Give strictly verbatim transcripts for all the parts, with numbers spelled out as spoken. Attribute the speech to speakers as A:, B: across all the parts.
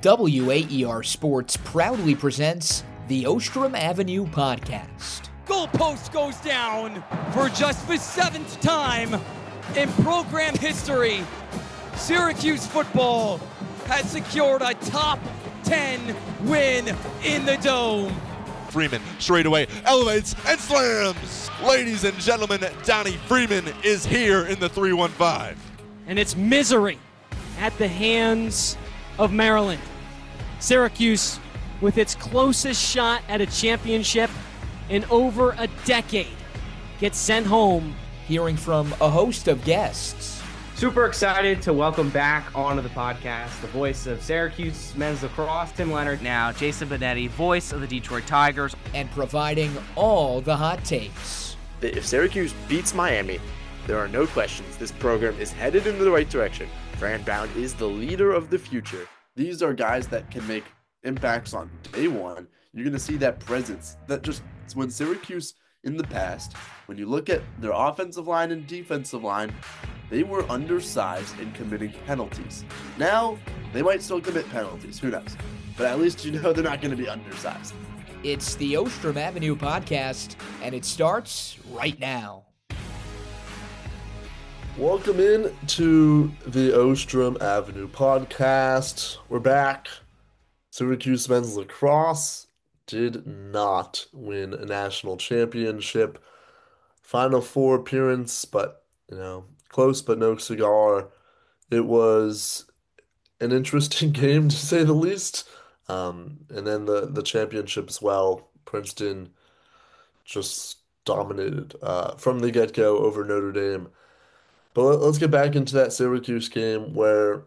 A: W A E R Sports proudly presents the Ostrom Avenue Podcast.
B: Goalpost goes down for just the seventh time in program history. Syracuse football has secured a top ten win in the Dome.
C: Freeman straight away elevates and slams. Ladies and gentlemen, Donnie Freeman is here in the three one five.
B: And it's misery at the hands of Maryland. Syracuse, with its closest shot at a championship in over a decade, gets sent home.
A: Hearing from a host of guests.
D: Super excited to welcome back onto the podcast the voice of Syracuse men's lacrosse, Tim Leonard.
E: Now, Jason Benetti, voice of the Detroit Tigers.
A: And providing all the hot takes.
F: If Syracuse beats Miami, there are no questions. This program is headed in the right direction. Fran Brown is the leader of the future.
G: These are guys that can make impacts on day one. You're going to see that presence. That just when Syracuse in the past, when you look at their offensive line and defensive line, they were undersized in committing penalties. Now, they might still commit penalties. Who knows? But at least you know they're not going to be undersized.
A: It's the Ostrom Avenue Podcast, and it starts right now.
H: Welcome in to the Ostrom Avenue Podcast. We're back. Syracuse men's lacrosse did not win a national championship. Final four appearance, but, you know, close but no cigar. It was an interesting game, to say the least. Um, and then the, the championship as well. Princeton just dominated uh, from the get-go over Notre Dame. But let, let's get back into that Syracuse game where,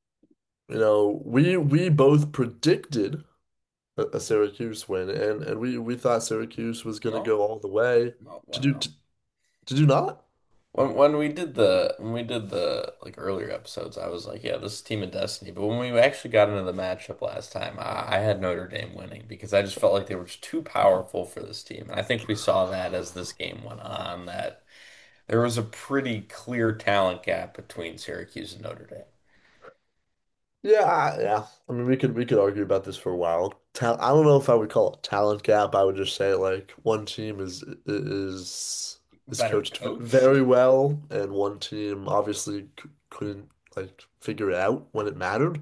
H: you know, we we both predicted a, a Syracuse win, and, and we, we thought Syracuse was going to
I: No.
H: go all the way.
I: No,
H: Did
I: well,
H: you
I: no.
H: did, did you not?
I: When when we did the when we did the like earlier episodes, I was like, yeah, this is Team of Destiny. But when we actually got into the matchup last time, I, I had Notre Dame winning because I just felt like they were just too powerful for this team. And I think we saw that as this game went on, that there was a pretty clear talent gap between Syracuse and Notre Dame.
H: Yeah, I- yeah. I mean, we could we could argue about this for a while. Tal I don't know if I would call it talent gap. I would just say like one team is is is
I: Better
H: coached
I: coach.
H: very well, and one team obviously c couldn't like figure it out when it mattered.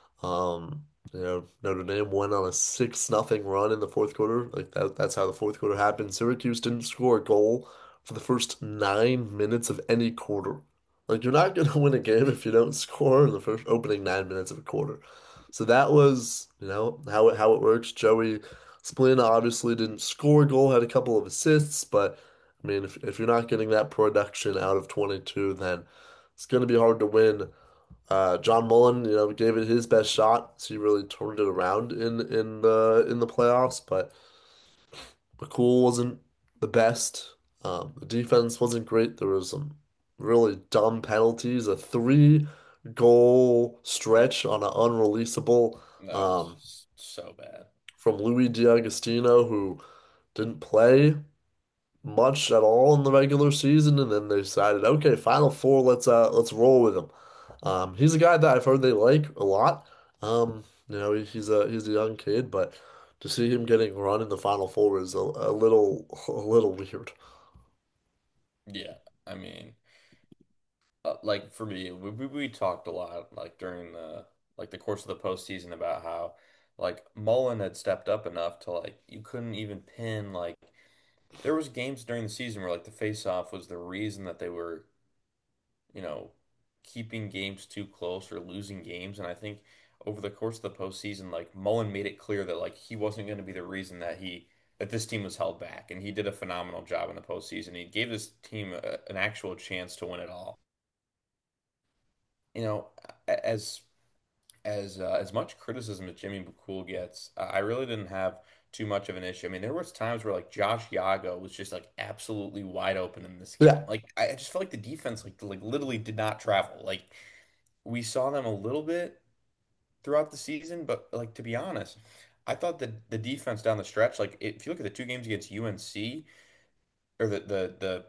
H: Um, you know, Notre Dame went on a six nothing run in the fourth quarter. Like that that's how the fourth quarter happened. Syracuse didn't score a goal for the first nine minutes of any quarter. Like you're not gonna win a game if you don't score in the first opening nine minutes of a quarter. So that was, you know, how it how it works. Joey Splin obviously didn't score a goal, had a couple of assists, but I mean, if if you're not getting that production out of twenty-two, then it's gonna be hard to win. Uh, John Mullen, you know, gave it his best shot. So he really turned it around in in the in the playoffs, but McCool wasn't the best. Um, the defense wasn't great. There was some really dumb penalties, a three goal stretch on an unreleasable
I: That was
H: um,
I: just so bad.
H: from Louis D'Agostino, who didn't play much at all in the regular season, and then they decided, okay, Final Four, let's uh let's roll with him. Um, he's a guy that I've heard they like a lot. Um, you know, he- he's a he's a young kid, but to see him getting run in the Final Four is a, a little a little weird.
I: Yeah, I mean, uh, like for me, we, we we talked a lot like during the like the course of the postseason about how like Mullen had stepped up enough to like you couldn't even pin like there was games during the season where like the face-off was the reason that they were, you know, keeping games too close or losing games. And I think over the course of the postseason, like Mullen made it clear that like he wasn't going to be the reason that he that this team was held back, and he did a phenomenal job in the postseason. He gave this team a, an actual chance to win it all. You know, as as uh, as much criticism as Jimmy McCool gets, uh, I really didn't have too much of an issue. I mean, there was times where like Josh Yago was just like absolutely wide open in this game.
H: Yeah,
I: Like I I just felt like the defense like like literally did not travel. Like we saw them a little bit throughout the season, but like to be honest, I thought that the defense down the stretch, like if you look at the two games against U N C or the the the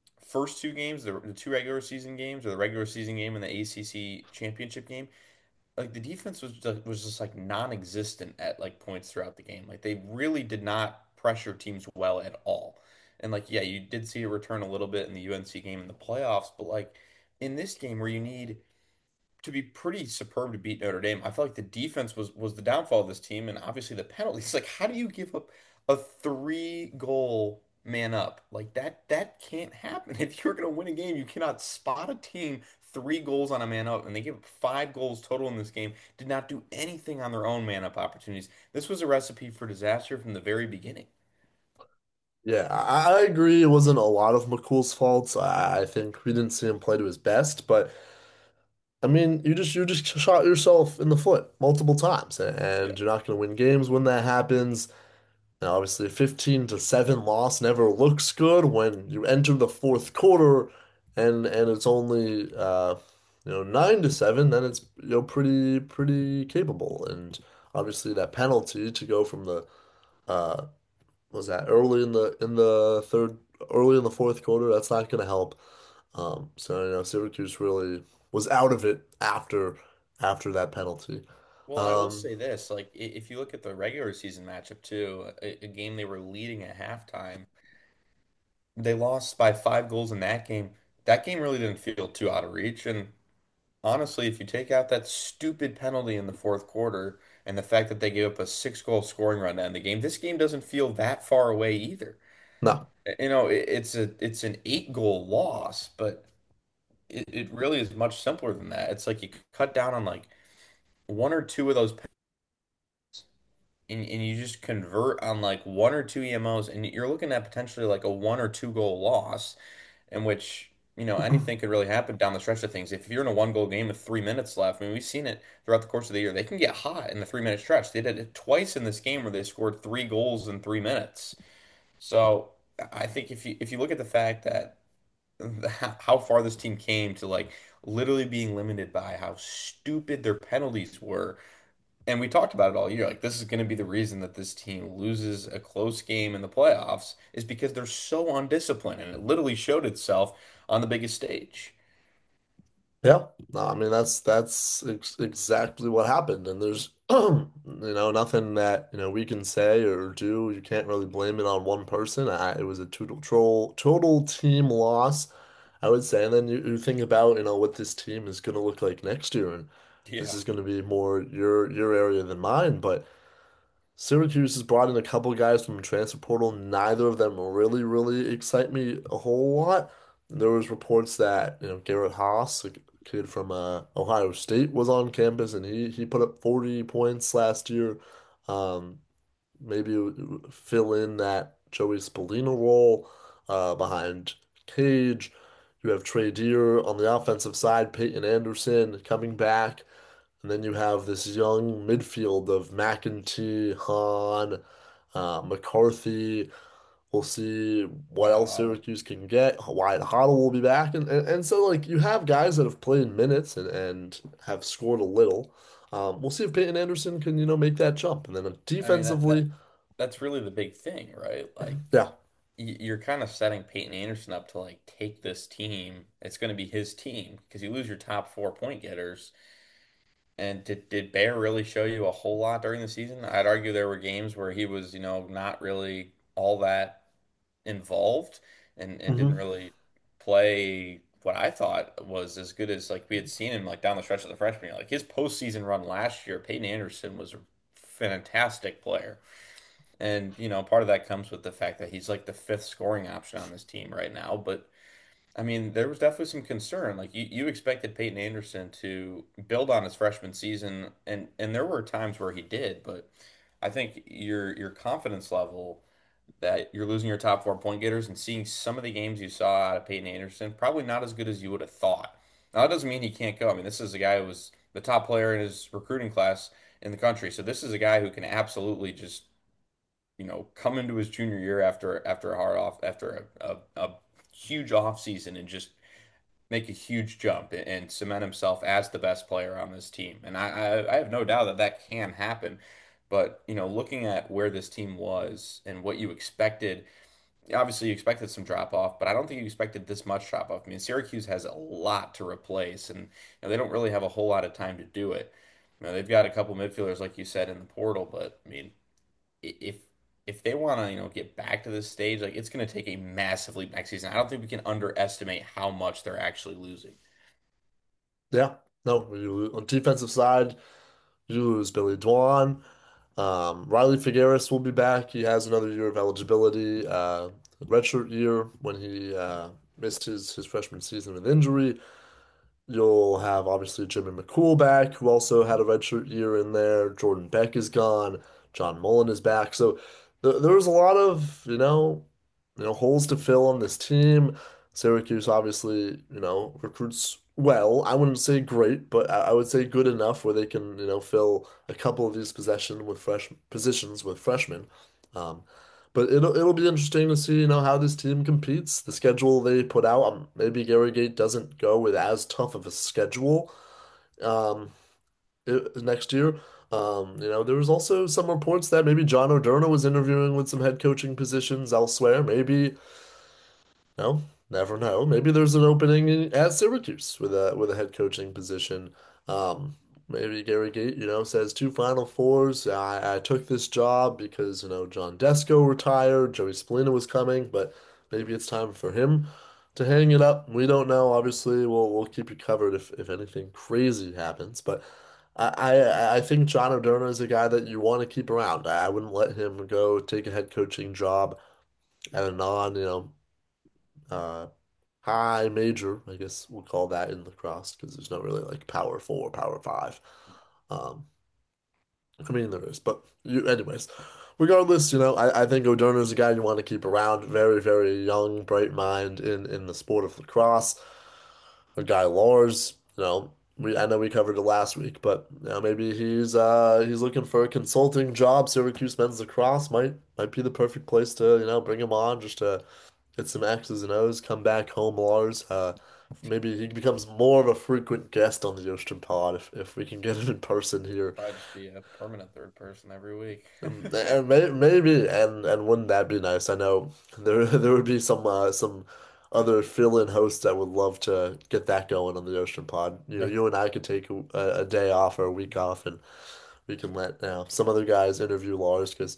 I: first two games, the, the two regular season games or the regular season game and the A C C championship game, like the defense was just, was just like non-existent at like points throughout the game. Like they really did not pressure teams well at all. And like yeah, you did see a return a little bit in the U N C game in the playoffs, but like in this game where you need to be pretty superb to beat Notre Dame. I feel like the defense was was the downfall of this team, and obviously the penalties. Like, how do you give up a three goal man up like that? That can't happen. If you're going to win a game, you cannot spot a team three goals on a man up, and they gave up five goals total in this game. Did not do anything on their own man up opportunities. This was a recipe for disaster from the very beginning.
H: Yeah, I, I agree. It wasn't a lot of McCool's faults. I, I think we didn't see him play to his best, but I mean, you just you just shot yourself in the foot multiple times, and,
I: Yeah.
H: and you're not going to win games when that happens. Now, obviously, fifteen to seven loss never looks good when you enter the fourth quarter, and and it's only uh, you know nine to seven. Then it's you know pretty pretty capable, and obviously that penalty to go from the uh was that early in the in the third early in the fourth quarter. That's not going to help. Um, so you know Syracuse really was out of it after after that penalty.
I: Well, I will
H: Um,
I: say this, like i- if you look at the regular season matchup too, a, a game they were leading at halftime, they lost by five goals in that game. That game really didn't feel too out of reach. And honestly, if you take out that stupid penalty in the fourth quarter and the fact that they gave up a six goal scoring run to end the game, this game doesn't feel that far away either.
H: no.
I: You know, it, it's a it's an eight goal loss, but it, it really is much simpler than that. It's like you cut down on like one or two of those and, and you just convert on like one or two E M Os, and you're looking at potentially like a one or two goal loss, in which, you know, anything could really happen down the stretch of things. If you're in a one goal game with three minutes left, I mean, we've seen it throughout the course of the year. They can get hot in the three minute stretch. They did it twice in this game where they scored three goals in three minutes. So I think if you if you look at the fact that how far this team came to like literally being limited by how stupid their penalties were, and we talked about it all year. Like, this is going to be the reason that this team loses a close game in the playoffs is because they're so undisciplined, and it literally showed itself on the biggest stage.
H: Yeah, no, I mean that's that's ex exactly what happened, and there's you know nothing that you know we can say or do. You can't really blame it on one person. I, it was a total total total team loss, I would say. And then you, you think about you know what this team is going to look like next year, and this
I: Yeah.
H: is going to be more your your area than mine. But Syracuse has brought in a couple guys from the transfer portal. Neither of them really, really excite me a whole lot. There was reports that, you know, Garrett Haas, a kid from uh, Ohio State, was on campus and he he put up forty points last year. Um, maybe fill in that Joey Spallina role uh, behind Cage. You have Trey Deer on the offensive side, Peyton Anderson coming back. And then you have this young midfield of McEntee, Hahn, uh, McCarthy. We'll see what
I: Wyatt
H: else
I: Hoddle.
H: Syracuse can get. Wyatt Hoddle will be back. And, and, and so, like, you have guys that have played minutes and, and have scored a little. Um, we'll see if Peyton Anderson can, you know, make that jump. And then
I: I mean, that, that
H: defensively,
I: that's really the big thing, right? Like,
H: yeah.
I: y- you're kind of setting Peyton Anderson up to like take this team. It's going to be his team because you lose your top four point getters. And did did Bear really show you a whole lot during the season? I'd argue there were games where he was, you know, not really all that involved and and didn't
H: hmm
I: really play what I thought was as good as like we had seen him like down the stretch of the freshman year. Like his postseason run last year, Peyton Anderson was a fantastic player. And, you know, part of that comes with the fact that he's like the fifth scoring option on this team right now. But I mean, there was definitely some concern. Like you, you expected Peyton Anderson to build on his freshman season, and and there were times where he did, but I think your your confidence level that you're losing your top four point getters and seeing some of the games you saw out of Peyton Anderson, probably not as good as you would have thought. Now, that doesn't mean he can't go. I mean, this is a guy who was the top player in his recruiting class in the country. So this is a guy who can absolutely just, you know, come into his junior year after after a hard off after a, a, a huge off season and just make a huge jump and, and cement himself as the best player on this team. And I, I I have no doubt that that can happen. But, you know, looking at where this team was and what you expected, obviously you expected some drop off, but I don't think you expected this much drop off. I mean, Syracuse has a lot to replace, and you know, they don't really have a whole lot of time to do it. You know, they've got a couple midfielders, like you said, in the portal, but I mean, i- if if they want to, you know, get back to this stage, like it's going to take a massive leap next season. I don't think we can underestimate how much they're actually losing.
H: Yeah, no, you, on defensive side, you lose Billy Dwan. Um, Riley Figueres will be back. He has another year of eligibility, uh, redshirt year when he uh, missed his, his freshman season with injury. You'll have obviously Jimmy McCool back, who also had a redshirt year in there. Jordan Beck is gone. John Mullen is back. So th there's a lot of, you know, you know, holes to fill on this team. Syracuse obviously, you know, recruits well. I wouldn't say great, but I, I would say good enough where they can, you know, fill a couple of these possession with fresh positions with freshmen. Um, but it'll it'll be interesting to see, you know, how this team competes. The schedule they put out, um, maybe Gary Gate doesn't go with as tough of a schedule um, i- next year. Um, you know, there was also some reports that maybe John O'Derna was interviewing with some head coaching positions elsewhere. Maybe, no, never know. Maybe there's an opening in, at Syracuse with a with a head coaching position. Um, maybe Gary Gate, you know, says two Final Fours. I, I took this job because, you know, John Desko retired, Joey Spallina was coming, but maybe it's time for him to hang it up. We don't know. Obviously, we'll we'll keep you covered if if anything crazy happens. But I I, I think John O'Derna is a guy that you want to keep around. I wouldn't let him go take a head coaching job at a non, you know, uh, high major, I guess we'll call that in lacrosse because there's not really like power four, power five. Um, I mean there is, but you, anyways, regardless, you know, I, I think O'Derner is a guy you want to keep around. Very, very young, bright mind in in the sport of lacrosse. A guy Lars, you know, we I know we covered it last week, but you know, maybe he's uh he's looking for a consulting job. Syracuse men's lacrosse might might be the perfect place to, you know, bring him on just to get some X's and O's, come back home, Lars. Uh, maybe he becomes more of a frequent guest on the Ocean Pod if, if we can get him in person here.
I: Probably just be a permanent third person every week.
H: And may, maybe, and and wouldn't that be nice? I know there there would be some uh, some other fill-in hosts that would love to get that going on the Ocean Pod. You know, you and I could take a, a day off or a week off, and we can let now some other guys interview Lars because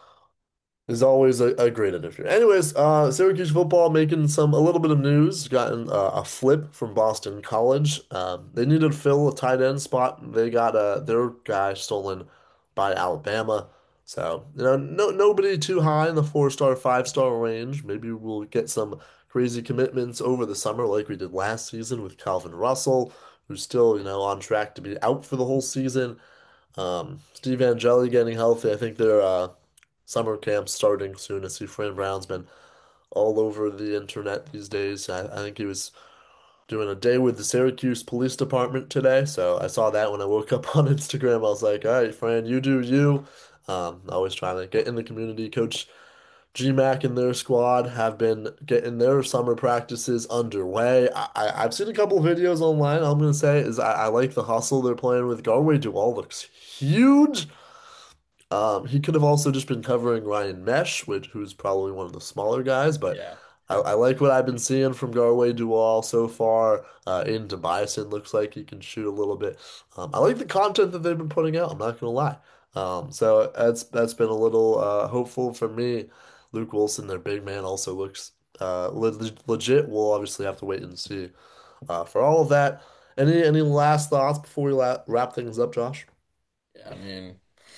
H: is always a, a great interview. Anyways, uh, Syracuse football making some a little bit of news. Gotten uh, a flip from Boston College. Um, they needed to fill a tight end spot. They got uh, their guy stolen by Alabama. So you know, no nobody too high in the four star, five star range. Maybe we'll get some crazy commitments over the summer, like we did last season with Calvin Russell, who's still you know on track to be out for the whole season. Um, Steve Angeli getting healthy. I think they're uh, summer camp starting soon. I see Fran Brown's been all over the internet these days. I, I think he was doing a day with the Syracuse Police Department today, so I saw that when I woke up on Instagram. I was like, all right, Fran, you do you. Um, always trying to get in the community. Coach G Mac and their squad have been getting their summer practices underway. I, I, I've seen a couple of videos online. All I'm going to say is I, I like the hustle they're playing with. Garway Duval looks huge. Um, he could have also just been covering Ryan Mesh, which who's probably one of the smaller guys, but
I: Yeah.
H: I, I like what I've been seeing from Garway Duval so far. Uh, Aiden Bison looks like he can shoot a little bit. Um, I like the content that they've been putting out. I'm not gonna lie. Um, so that's that's been a little uh, hopeful for me. Luke Wilson, their big man, also looks uh, le legit. We'll obviously have to wait and see uh, for all of that. Any any last thoughts before we la wrap things up, Josh?
I: Yeah, I mean,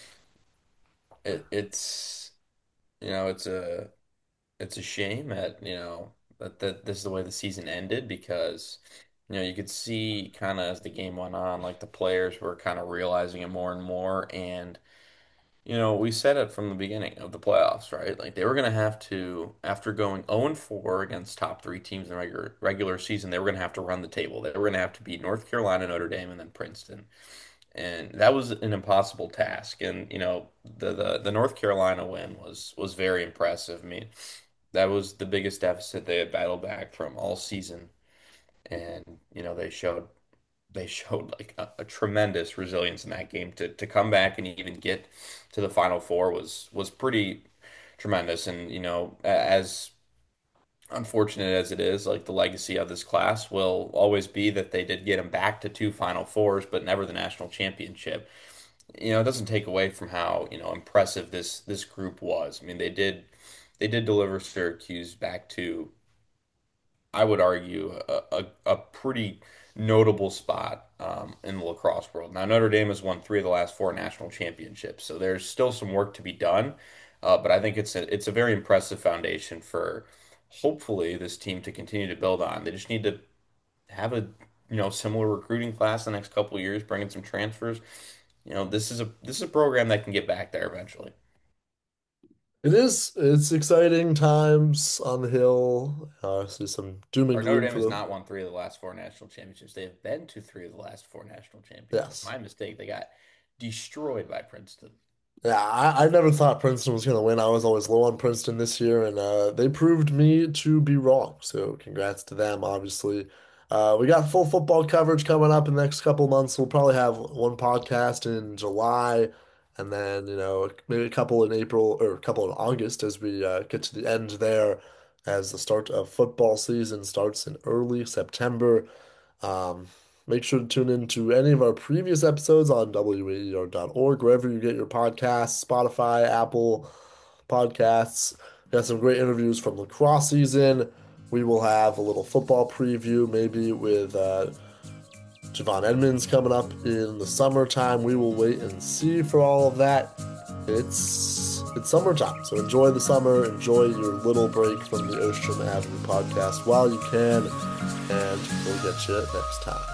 I: it, it's you know, it's a it's a shame that, you know, that, that this is the way the season ended because, you know, you could see kind of as the game went on, like the players were kind of realizing it more and more. And, you know, we said it from the beginning of the playoffs, right? Like they were going to have to, after going oh and four against top three teams in the regular regular season, they were going to have to run the table. They were going to have to beat North Carolina, Notre Dame, and then Princeton. And that was an impossible task. And you know, the the, the North Carolina win was was very impressive. I mean, that was the biggest deficit they had battled back from all season. And you know, they showed they showed like a, a tremendous resilience in that game to to come back and even get to the Final Four was was pretty tremendous. And you know, as unfortunate as it is, like the legacy of this class will always be that they did get them back to two Final Fours, but never the national championship. You know, it doesn't take away from how, you know, impressive this this group was. I mean, they did they did deliver Syracuse back to, I would argue, a, a, a pretty notable spot um, in the lacrosse world. Now, Notre Dame has won three of the last four national championships, so there's still some work to be done. Uh, but I think it's a, it's a very impressive foundation for hopefully this team to continue to build on. They just need to have a you know similar recruiting class the next couple of years, bring in some transfers. You know, this is a this is a program that can get back there eventually.
H: It is. It's exciting times on the hill. Uh, see some doom and
I: Or Notre
H: gloom
I: Dame
H: for
I: has
H: them.
I: not won three of the last four national championships. They have been to three of the last four national championships.
H: Yes.
I: My mistake. They got destroyed by Princeton.
H: Yeah, I, I never thought Princeton was going to win. I was always low on Princeton this year, and uh, they proved me to be wrong. So congrats to them, obviously. Uh, we got full football coverage coming up in the next couple months. We'll probably have one podcast in July, and then, you know, maybe a couple in April or a couple in August as we uh, get to the end there, as the start of football season starts in early September. Um, Make sure to tune in to any of our previous episodes on W A E R dot org, wherever you get your podcasts, Spotify, Apple Podcasts. We got some great interviews from lacrosse season. We will have a little football preview, maybe with uh, Javon Edmonds coming up in the summertime. We will wait and see for all of that. It's it's summertime, so enjoy the summer. Enjoy your little break from the Ostrom Avenue podcast while you can, and we'll get you next time.